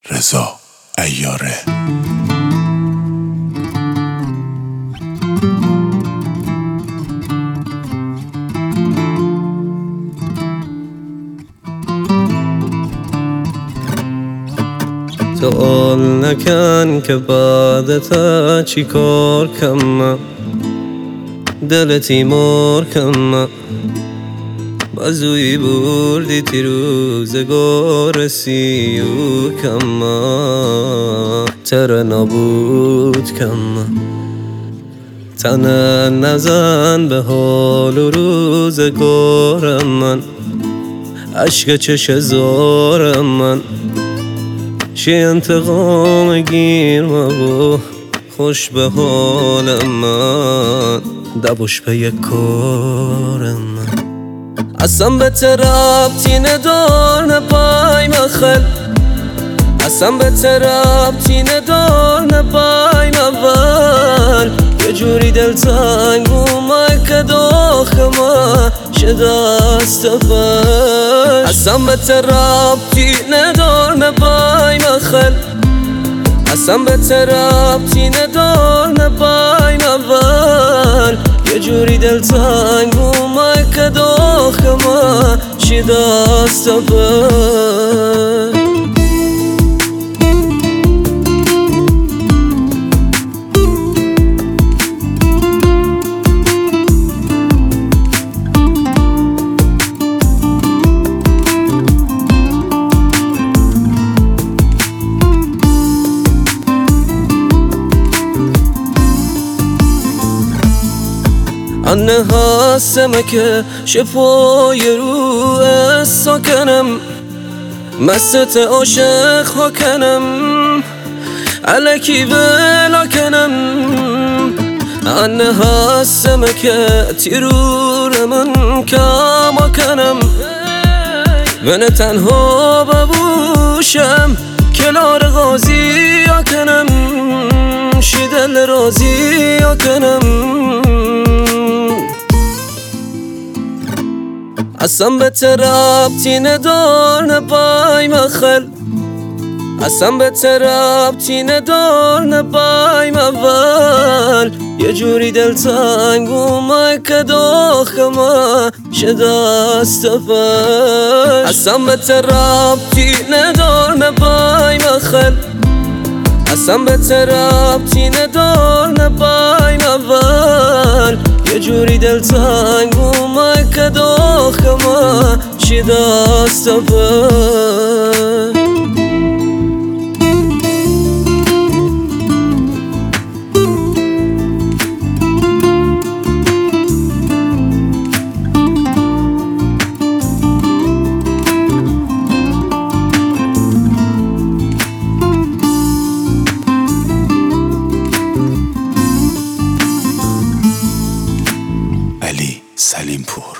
رضا عیاره. سوال نکن که بعد تا چی کار کم، دلتی مار کم، بازوی بردی تی روزگار سی و کم، تر نبود کم. تنه نزن به حال و روزگارم من، عشق چش زارم من، چی انتقام گیر مبا خوش به حالم من، دبوش به یک کارم من. اصلا به ربطی ندار نپای مخل، اصلا به ربطی ندار نپای مول، یه جوری دلتنگ اومد که داخمه شدست بر. اصلا به ربطی ندار نپای مخل، اصلا به ربطی ندار نپای مول، یه جوری دلتنگ اومد که داخمه شدست بر. anne hassemeke شفای رو ساکنم، مست عاشق ها کنم، علکی بلا کنم. anne hassemeke تیرور من کما کنم، من تنها ببوشم کنار غازی ها کنم، شدل رازی ها کنم. اصلا به ربطی ندار نپای مخل، اصلا به ربطی ندار نپای مول، یه جوری دلتنگ اومد که داخمه شدست بر. اصلا به ربطی ندار نپای مخل، اصلا به ربطی ندار نپای مول، یه جوری دلتنگ اومد که داخمه شدست بر. علی سلیمپور.